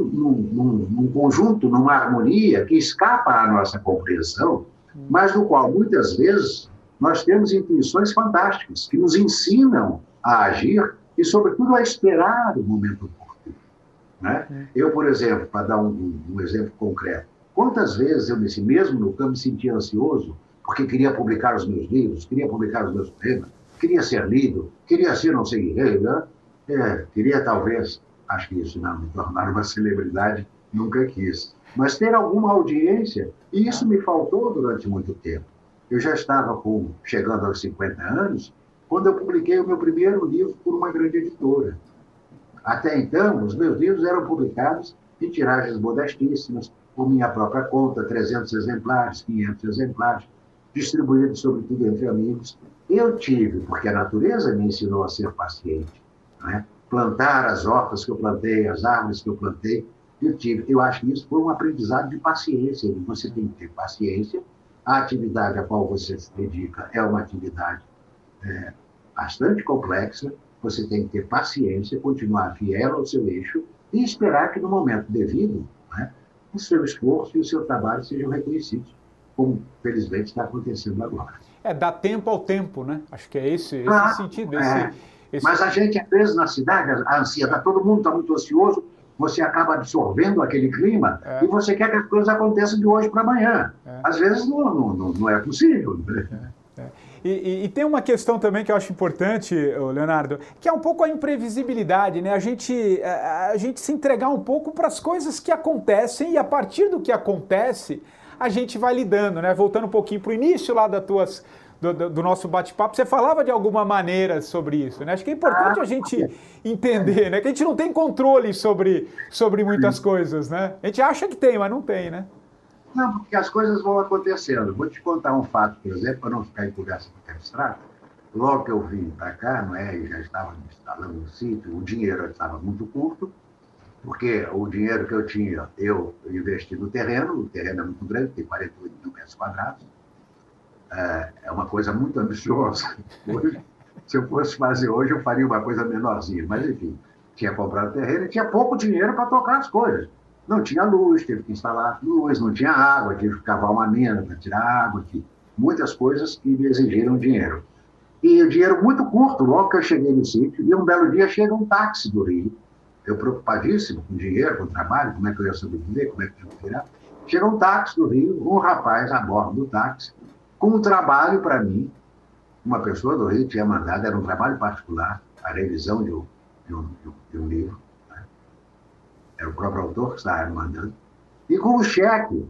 Num conjunto, numa harmonia que escapa à nossa compreensão, mas no qual, muitas vezes, nós temos intuições fantásticas que nos ensinam a agir e, sobretudo, a esperar o momento oportuno. Né? Eu, por exemplo, para dar um exemplo concreto, quantas vezes eu, mesmo no campo, me sentia ansioso porque queria publicar os meus livros, queria publicar os meus poemas, queria ser lido, queria ser não sei quem, né? Queria talvez, acho que isso não me tornar uma celebridade, nunca quis, mas ter alguma audiência, e isso me faltou durante muito tempo. Eu já estava chegando aos 50 anos, quando eu publiquei o meu primeiro livro por uma grande editora. Até então, os meus livros eram publicados em tiragens modestíssimas, por minha própria conta, 300 exemplares, 500 exemplares, distribuídos sobretudo entre amigos. Eu tive, porque a natureza me ensinou a ser paciente, né? Plantar as hortas que eu plantei, as árvores que eu plantei, eu acho que isso foi um aprendizado de paciência. Você tem que ter paciência. A atividade a qual você se dedica é uma atividade bastante complexa. Você tem que ter paciência, continuar fiel ao seu eixo e esperar que no momento devido, né, o seu esforço e o seu trabalho sejam reconhecidos, como felizmente está acontecendo agora. Dá tempo ao tempo, né? Acho que é esse sentido. Mas a gente, às vezes, na cidade, a ansiedade, todo mundo está muito ansioso, você acaba absorvendo aquele clima e você quer que as coisas aconteçam de hoje para amanhã. Às vezes não é possível. E tem uma questão também que eu acho importante, Leonardo, que é um pouco a imprevisibilidade, né? A gente se entregar um pouco para as coisas que acontecem e a partir do que acontece, a gente vai lidando, né? Voltando um pouquinho para o início lá do nosso bate-papo, você falava de alguma maneira sobre isso, né? Acho que é importante a gente entender, né? Que a gente não tem controle sobre muitas coisas, né? A gente acha que tem, mas não tem, né? Não, porque as coisas vão acontecendo. Vou te contar um fato, por exemplo, para não ficar em conversa muito abstrata. Logo que eu vim para cá, não é, e já estava me instalando no sítio, o dinheiro estava muito curto, porque o dinheiro que eu tinha, eu investi no terreno, o terreno é muito grande, tem 48 mil metros quadrados, é uma coisa muito ambiciosa. Hoje, se eu fosse fazer hoje, eu faria uma coisa menorzinha, mas enfim, tinha comprado terreno e tinha pouco dinheiro para tocar as coisas. Não tinha luz, teve que instalar luz, não tinha água, tive que cavar uma mina para tirar água, muitas coisas que me exigiram dinheiro. E o dinheiro muito curto, logo que eu cheguei no sítio, e um belo dia chega um táxi do Rio, eu preocupadíssimo com dinheiro, com trabalho, como é que eu ia sobreviver, como é que eu ia virar. Chega um táxi do Rio, um rapaz a bordo do táxi, com um trabalho para mim, uma pessoa do Rio tinha mandado, era um trabalho particular, a revisão de um livro. é o próprio autor que está me mandando, e com o cheque,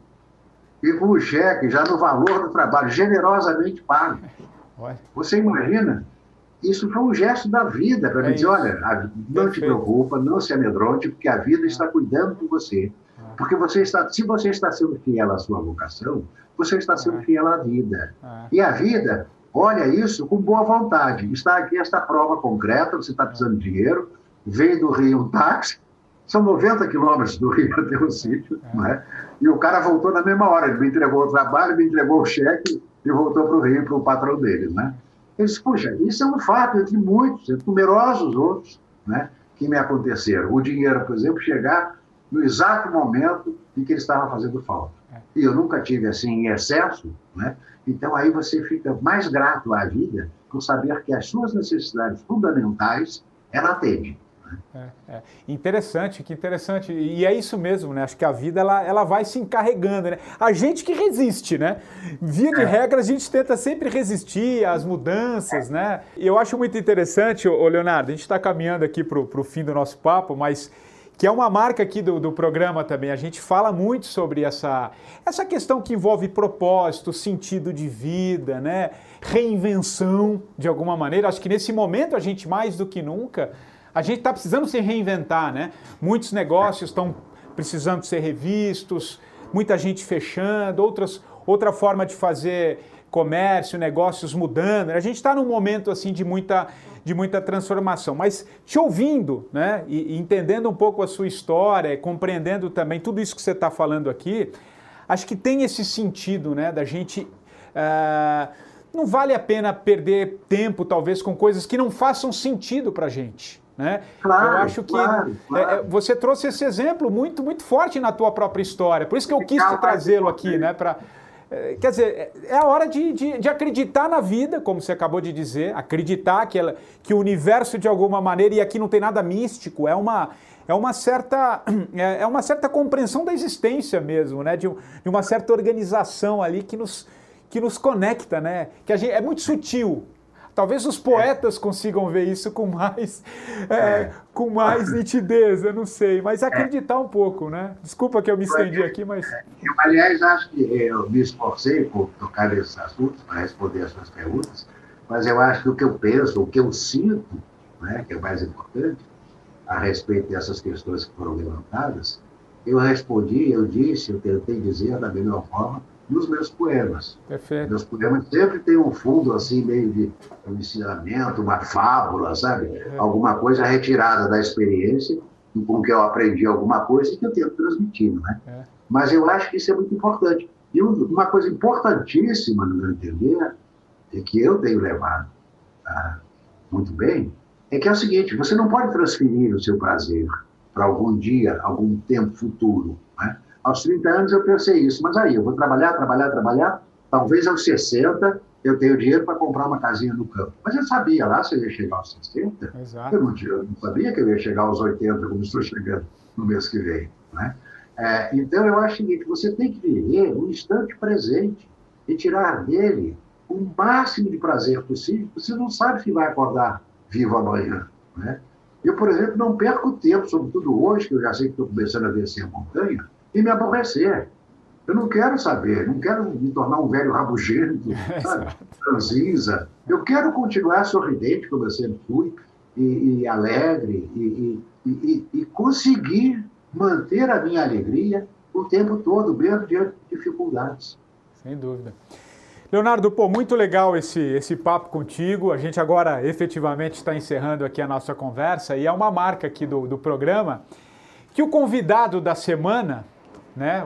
já no valor do trabalho, generosamente pago. Você imagina? Isso foi um gesto da vida, para me dizer, olha, não te preocupa, não se amedronte, porque a vida está cuidando de você. Porque se você está sendo fiel à sua vocação, você está sendo fiel à vida. E a vida olha isso com boa vontade. Está aqui esta prova concreta, você está precisando de dinheiro, vem do Rio um táxi, são 90 quilômetros do Rio até o sítio, né? E o cara voltou na mesma hora, ele me entregou o trabalho, me entregou o cheque e voltou para o Rio, para o patrão dele, né? Ele disse, puxa, isso é um fato entre muitos, entre numerosos outros, né, que me aconteceram. O dinheiro, por exemplo, chegar no exato momento em que ele estava fazendo falta. E eu nunca tive assim em excesso, né? Então aí você fica mais grato à vida por saber que as suas necessidades fundamentais ela atende. Interessante, que interessante. E é isso mesmo, né? Acho que a vida ela vai se encarregando, né? A gente que resiste, né? Via de regra, a gente tenta sempre resistir às mudanças, né? E eu acho muito interessante, Leonardo, a gente está caminhando aqui para o fim do nosso papo, mas que é uma marca aqui do programa também. A gente fala muito sobre essa questão que envolve propósito, sentido de vida, né? Reinvenção, de alguma maneira. Acho que nesse momento a gente, mais do que nunca, a gente está precisando se reinventar, né? Muitos negócios estão precisando ser revistos, muita gente fechando, outra forma de fazer comércio, negócios mudando. A gente está num momento assim de muita transformação. Mas te ouvindo, né, e entendendo um pouco a sua história, compreendendo também tudo isso que você está falando aqui, acho que tem esse sentido, né, da gente... não vale a pena perder tempo, talvez, com coisas que não façam sentido para a gente. Né? Claro, eu acho que você trouxe esse exemplo muito, muito forte na tua própria história. Por isso que eu quis trazê-lo aqui, né? Quer dizer, é a hora de acreditar na vida, como você acabou de dizer, acreditar que o universo, de alguma maneira, e aqui não tem nada místico, é uma certa compreensão da existência mesmo, né? De uma certa organização ali que nos conecta, né? Que é muito sutil. Talvez os poetas consigam ver isso com mais nitidez, eu não sei, mas acreditar um pouco, né? Desculpa que eu me estendi aqui, mas... Eu, aliás, acho que eu me esforcei por tocar nesses assuntos, para responder as suas perguntas, mas eu acho que o que eu penso, o que eu sinto, né, que é o mais importante, a respeito dessas questões que foram levantadas, eu respondi, eu tentei dizer da melhor forma, nos meus poemas. Perfeito. Meus poemas sempre têm um fundo assim, meio de um ensinamento, uma fábula, sabe? Alguma coisa retirada da experiência, com que eu aprendi alguma coisa e que eu tento transmitir, né? Mas eu acho que isso é muito importante. E uma coisa importantíssima, no meu entender, e que eu tenho levado muito bem, é que é o seguinte, você não pode transferir o seu prazer para algum dia, algum tempo futuro, né? Aos 30 anos eu pensei isso, mas aí eu vou trabalhar, talvez aos 60 eu tenho dinheiro para comprar uma casinha no campo. Mas eu sabia lá se eu ia chegar aos 60, Exato. Eu não sabia que eu ia chegar aos 80, como estou chegando no mês que vem, né? Então eu acho que você tem que viver o instante presente e tirar dele o máximo de prazer possível. Você não sabe se vai acordar vivo amanhã, né? Eu, por exemplo, não perco tempo, sobretudo hoje, que eu já sei que estou começando a descer a montanha, e me aborrecer. Eu não quero saber, não quero me tornar um velho rabugento, sabe? Ranzinza. Eu quero continuar sorridente, como eu sempre fui, e alegre, e conseguir manter a minha alegria o tempo todo, mesmo diante de dificuldades. Sem dúvida. Leonardo, muito legal esse papo contigo. A gente agora efetivamente está encerrando aqui a nossa conversa, e é uma marca aqui do programa que o convidado da semana, né,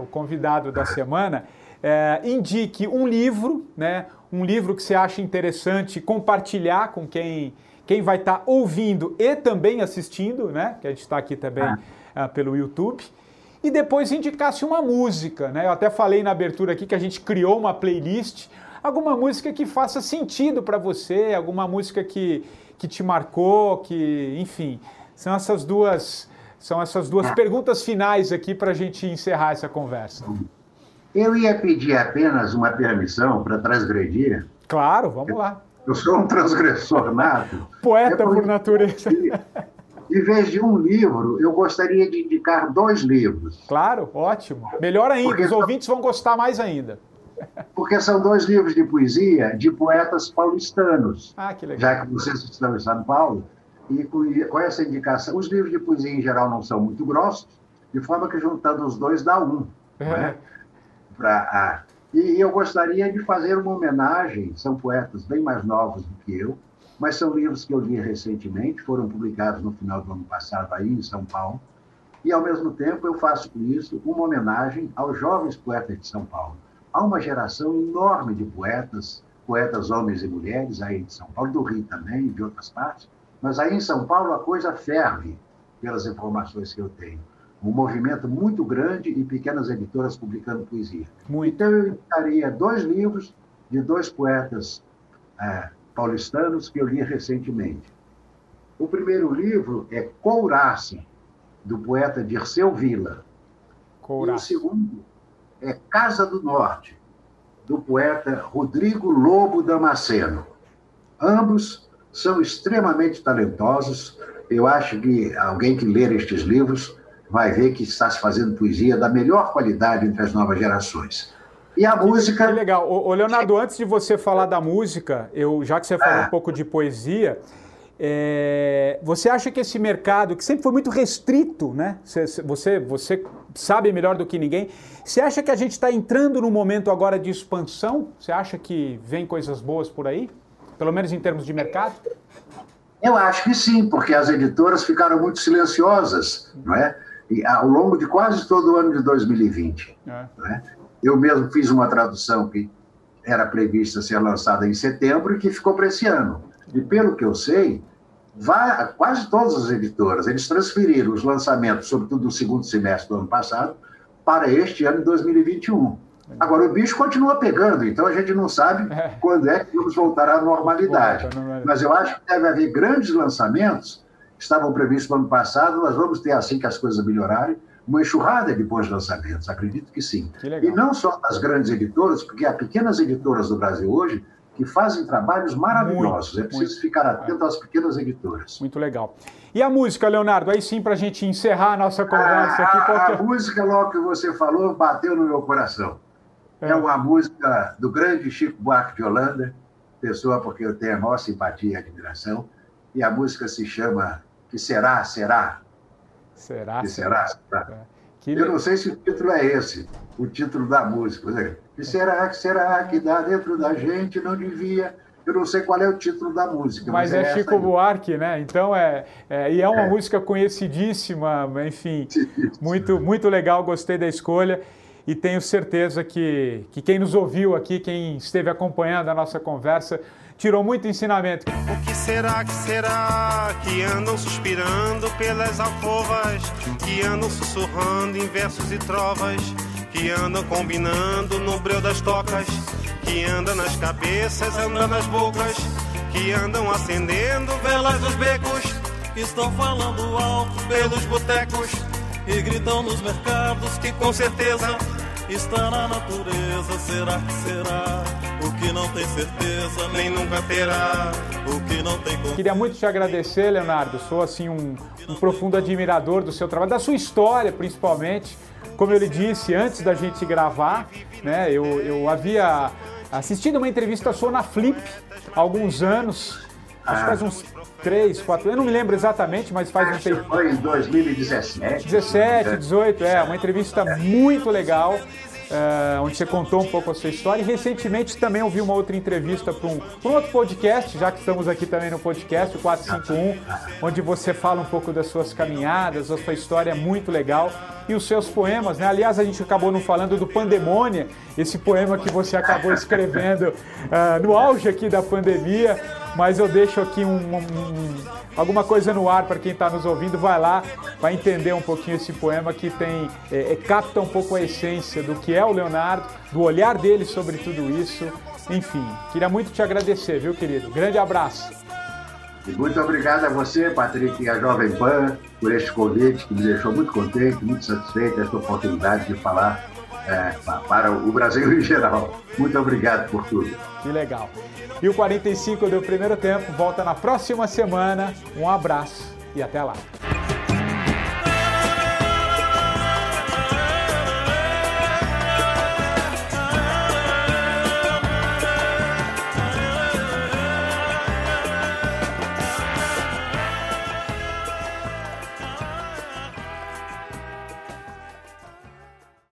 indique um livro, né, um livro que você acha interessante compartilhar com quem vai estar ouvindo e também assistindo, né, que a gente está aqui também pelo YouTube, e depois indicasse uma música, né? Eu até falei na abertura aqui que a gente criou uma playlist, alguma música que faça sentido para você, alguma música que te marcou, que, enfim, são essas duas perguntas finais aqui para a gente encerrar essa conversa. Eu ia pedir apenas uma permissão para transgredir. Claro, vamos lá. Eu sou um transgressor nato. Poeta por natureza. Em vez de um livro, eu gostaria de indicar 2 livros. Claro, ótimo. Melhor ainda, porque os ouvintes vão gostar mais ainda. Porque são 2 livros de poesia de poetas paulistanos. Ah, que legal. Já que vocês estão em São Paulo, e com essa indicação, os livros de poesia em geral não são muito grossos, de forma que juntando os 2 dá 1. Né? E eu gostaria de fazer uma homenagem, são poetas bem mais novos do que eu, mas são livros que eu li recentemente, foram publicados no final do ano passado aí em São Paulo, e ao mesmo tempo eu faço com isso uma homenagem aos jovens poetas de São Paulo. Há uma geração enorme de poetas homens e mulheres aí de São Paulo, do Rio também, de outras partes, mas aí em São Paulo a coisa ferve, pelas informações que eu tenho. Um movimento muito grande e pequenas editoras publicando poesia. Então eu indicaria 2 livros de 2 poetas paulistanos que eu li recentemente. O primeiro livro é Couraça, do poeta Dirceu Vila. Couraça. E o segundo é Casa do Norte, do poeta Rodrigo Lobo Damasceno. Ambos são extremamente talentosos. Eu acho que alguém que ler estes livros vai ver que está se fazendo poesia da melhor qualidade entre as novas gerações. E a música... Que legal. Ô, Leonardo, antes de você falar da música, já que você falou um pouco de poesia, você acha que esse mercado, que sempre foi muito restrito, né? Você sabe melhor do que ninguém, você acha que a gente está entrando num momento agora de expansão? Você acha que vem coisas boas por aí? Pelo menos em termos de mercado? Eu acho que sim, porque as editoras ficaram muito silenciosas, não é? E ao longo de quase todo o ano de 2020. Não é? Eu mesmo fiz uma tradução que era prevista ser lançada em setembro e que ficou para esse ano. E pelo que eu sei, quase todas as editoras, eles transferiram os lançamentos, sobretudo no segundo semestre do ano passado, para este ano de 2021. Agora, o bicho continua pegando, então a gente não sabe quando é que vamos voltar à normalidade. Mas eu acho que deve haver grandes lançamentos, que estavam previstos no ano passado, nós vamos ter, assim que as coisas melhorarem, uma enxurrada de bons lançamentos, acredito que sim. E não só das grandes editoras, porque há pequenas editoras do Brasil hoje que fazem trabalhos maravilhosos. É preciso ficar atento às pequenas editoras. Muito legal. E a música, Leonardo? Aí sim, para a gente encerrar a nossa conversa aqui. A música, logo que você falou, bateu no meu coração. É uma música do grande Chico Buarque de Holanda, pessoa porque eu tenho a maior simpatia e admiração, e a música se chama Que Será, Será. Será, será. Eu não sei se o título é esse, o título da música. Que será que dá dentro da gente, não devia... Eu não sei qual é o título da música. Mas é Chico Buarque, né? Então, e é uma música conhecidíssima, enfim, muito legal, gostei da escolha. E tenho certeza que quem nos ouviu aqui, quem esteve acompanhando a nossa conversa, tirou muito ensinamento. O que será que andam suspirando pelas alcovas, que andam sussurrando em versos e trovas, que andam combinando no breu das tocas, que andam nas cabeças, andam nas bocas, que andam acendendo velas nos becos, que estão falando alto pelos botecos e gritam nos mercados que com certeza está na natureza. Será que será? O que não tem certeza nem nunca terá. O que não tem... Queria muito te agradecer, Leonardo. Sou assim um profundo admirador do seu trabalho, da sua história principalmente. Como eu lhe disse antes da gente gravar, né, eu havia assistido uma entrevista sua na Flip há alguns anos, acho que faz uns 3, 4, eu não me lembro exatamente, mas faz um tempo. Foi em 2017. 17, 18, uma entrevista muito legal, onde você contou um pouco a sua história. E recentemente também ouvi uma outra entrevista para um outro podcast, já que estamos aqui também no podcast, o 451, onde você fala um pouco das suas caminhadas, a sua história é muito legal. E os seus poemas, né? Aliás, a gente acabou não falando do Pandemônia, esse poema que você acabou escrevendo no auge aqui da pandemia, mas eu deixo aqui alguma coisa no ar para quem está nos ouvindo, vai lá, vai entender um pouquinho esse poema que capta um pouco a essência do que é o Leonardo, do olhar dele sobre tudo isso. Enfim, queria muito te agradecer, viu, querido? Grande abraço. E muito obrigado a você, Patrick, e a Jovem Pan, por este convite que me deixou muito contente, muito satisfeito, esta oportunidade de falar para o Brasil em geral. Muito obrigado por tudo. Que legal. E o 45 do Primeiro Tempo volta na próxima semana. Um abraço e até lá.